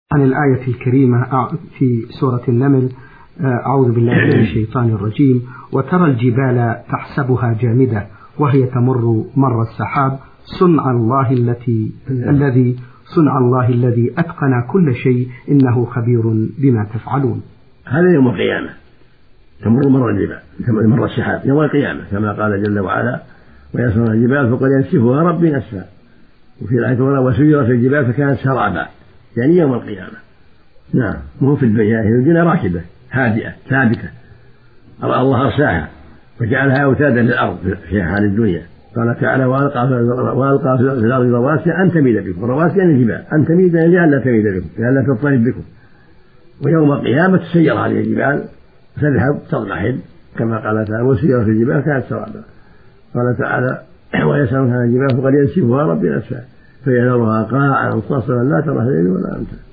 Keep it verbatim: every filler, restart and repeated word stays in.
عن الآية الكريمة في سورة النمل: أعوذ بالله من الشيطان الرجيم. وترى الجبال تحسبها جامدة وهي تمر مر السحاب صنع الله التي الذي صنع الله الذي أتقن كل شيء إنه خبير بما تفعلون. هذا يوم القيامة تمر مر الجبال مر السحاب يوم القيامة كما قال جل وعلا: ويسرون الجبال فقد ينسفها ربي نسفا. وفي الآية الأخرى: وسيرت الجبال فكانت سرابا، يعني يوم القيامة. نعم، مو في الدنيا، هي الدنيا راكبة هادئة ثابتة، الله أرساها وجعلها أوتادا للأرض في حال الدنيا. قال تعالى: وألقى في الأرض رواسي أن تميد بكم، رواسي أن الجبال أن تميد لئلا تميد بكم لئلا تضطرب بكم. ويوم القيامة تسير هذه الجبال تذهب تضمحل كما قال تعالى: وسيرت الجبال كانت سرابا. قال تعالى: ويسألونك عن الجبال فقد ينسفها ربي نسفا فيذرها قاعا صفصفا لا ترى فيها ولا أمتا.